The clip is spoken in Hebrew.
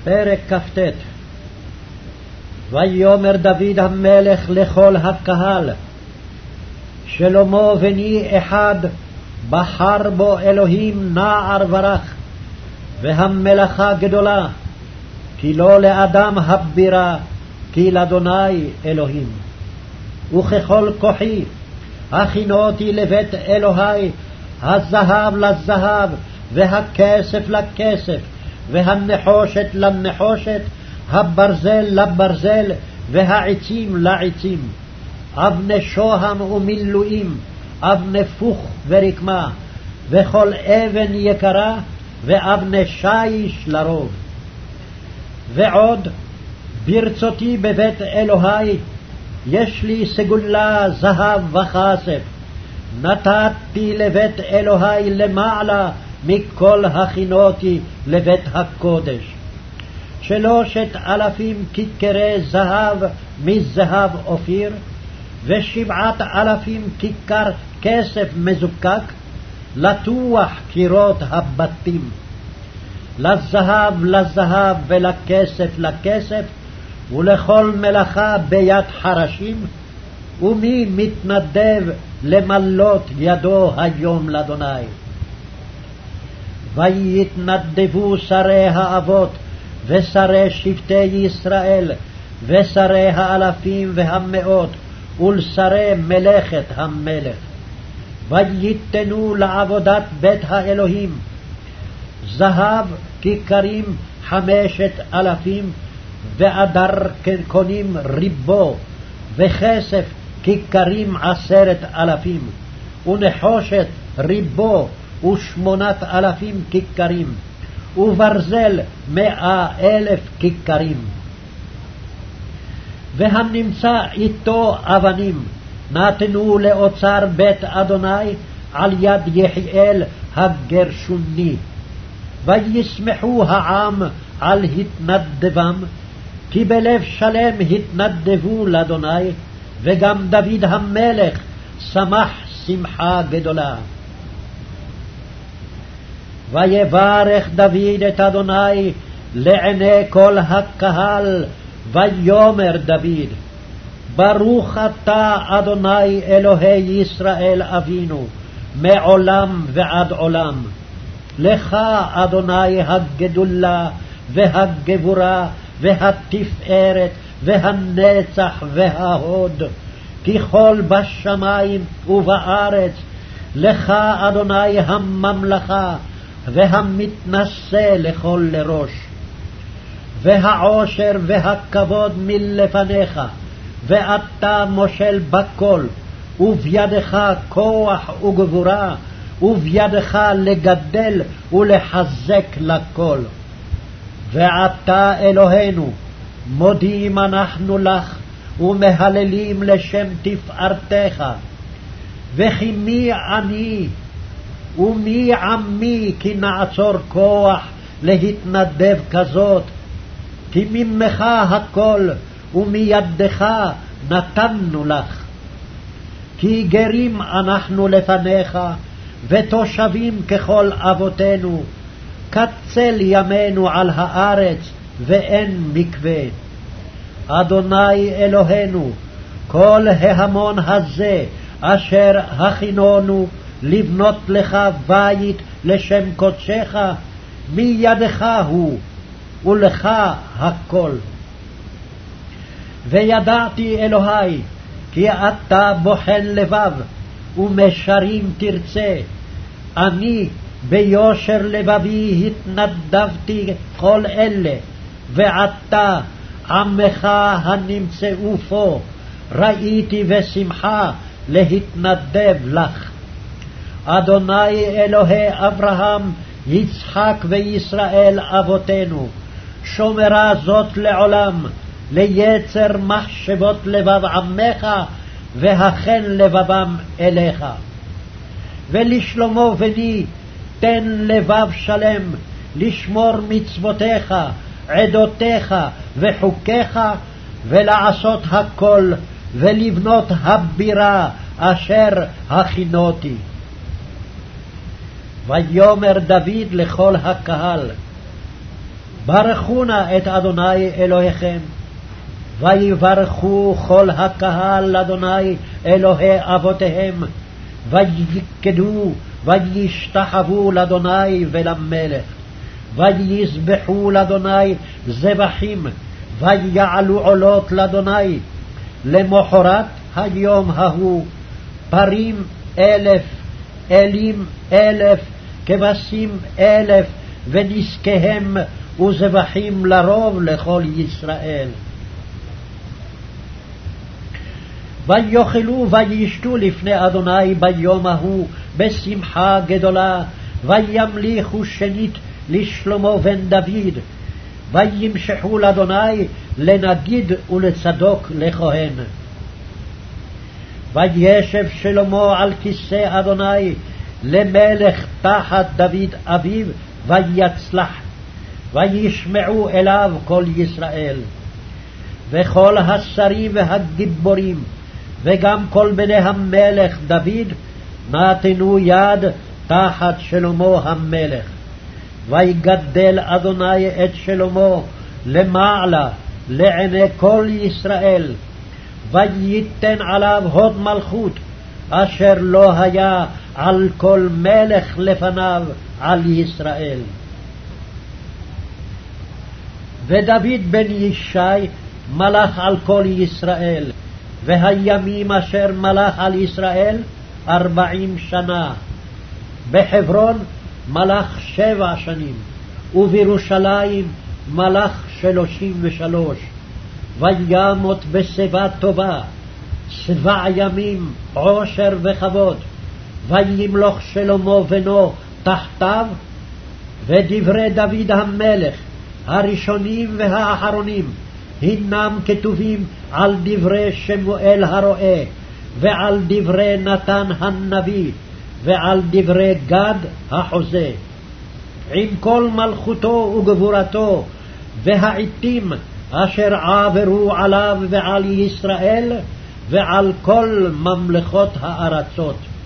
פרק כ"ט. ויאמר דוד המלך לכל הקהל, שלמה בני אחד בחר בו אלוהים נער ורך, והמלאכה גדולה, כי לא לאדם הבירה, כי לאדוני אלוהים. וככל כוחי הכינותי לבית אלוהי, הזהב לזהב, והכסף לכסף, והנחושת לנחושת, הברזל לברזל, והעצים לעצים, אבני שוהם ומילואים, אבני פוך ורקמה, וכל אבן יקרה, ואבני שיש לרוב. ועוד ברצותי בבית אלוהי, יש לי סגולה זהב וכסף, נתתי לבית אלוהי למעלה מכל הכינותי לבית הקודש. 3,000 כיכרי זהב מזהב אופיר, 7,000 כיכר כסף מזוקק, לטוח קירות הבתים. לזהב לזהב ולכסף לכסף, ולכל מלאכה ביד חרשים, ומי מתנדב למלות ידו היום לאדוני. ויתנדבו שרי האבות, ושרי שבטי ישראל, ושרי האלפים והמאות, ולשרי מלאכת המלך. ויתנו לעבודת בית האלוהים זהב כיכרים 5,000, ואדר קונים ריבו, וכסף כיכרים 10,000, ונחושת ריבו 8,000 כיכרים, וברזל 100,000 כיכרים. והנמצא איתו אבנים נתנו לאוצר בית אדוני על יד יחיאל הגרשוני. וישמחו העם על התנדבם, כי בלב שלם התנדבו לאדוני, וגם דוד המלך שמח שמחה גדולה. ויברך דוד את אדוני לעיני כל הקהל, ויאמר דוד, ברוך אתה אדוני אלוהי ישראל אבינו, מעולם ועד עולם. לך אדוני הגדולה והגבורה והתפארת והנצח וההוד, כי כל בשמיים ובארץ. לך אדוני הממלכה והמתנשא לכל לראש. והעושר והכבוד מלפניך, ואתה מושל בכל, ובידך כוח וגבורה, ובידך לגדל ולחזק לכל. ועתה אלוהינו, מודים אנחנו לך, ומהללים לשם תפארתך. וכי מי אני ומי עמי, כי נעצור כוח להתנדב כזאת? כי ממך הכל, ומידך נתנו לך. כי גרים אנחנו לפניך, ותושבים ככל אבותינו, כצל ימינו על הארץ, ואין מקווה. אדוני אלוהינו, כל ההמון הזה אשר הכינונו לבנות לך בית לשם קודשך, מידך הוא, ולך הכל. וידעתי אלוהי, כי אתה בוחן לבב, ומשרים תרצה. אני ביושר לבבי התנדבתי כל אלה, ועתה עמך הנמצאו פה, ראיתי ושמחה להתנדב לך. אדוני אלוהי אברהם, יצחק וישראל אבותינו, שומרה זאת לעולם, ליצר מחשבות לבב עמך, והכן לבבם אליך. ולשלמה בני תן לבב שלם, לשמור מצוותיך, עדותיך וחוקיך, ולעשות הכל, ולבנות הבירה אשר הכינותי. ויאמר דוד לכל הקהל, ברכו נא את אדוני אלוהיכם. ויברכו כל הקהל אדוני אלוהי אבותיהם, ויקדו וישתחוו לאדוני ולמלך, ויזבחו לאדוני זבחים, ויעלו עולות לאדוני. למחרת היום ההוא פרים 1,000, אלים 1,000, כבשים 1,000, ונזקיהם וזבחים לרוב לכל ישראל. ויאכלו וישתו לפני אדוני ביום ההוא בשמחה גדולה, וימליכו שנית לשלמה בן דוד, וימשחו לאדוני לנגיד ולצדוק לכהן. וישב שלמה על כיסא אדוני למלך תחת דוד אביו, ויצלח, וישמעו אליו כל ישראל. וכל השרים והגיבורים, וגם כל בני המלך דוד, נתנו יד תחת שלמה המלך. ויגדל אדוני את שלמה למעלה לעיני כל ישראל, וייתן עליו הוד מלכות, אשר לא היה על כל מלך לפניו על ישראל. ודוד בן ישי מלך על כל ישראל, והימים אשר מלך על ישראל 40 שנה. בחברון מלך 7 שנים, ובירושלים מלך 33. וימות בשיבה טובה 7 ימים עושר וכבוד. וימלוך שלמה בנו תחתיו. ודברי דוד המלך הראשונים והאחרונים הנם כתובים על דברי שמואל הרועה, ועל דברי נתן הנביא, ועל דברי גד החוזה, עם כל מלכותו וגבורתו, והעתים אשר עברו עליו ועל ישראל, ועל כל ממלכות הארצות.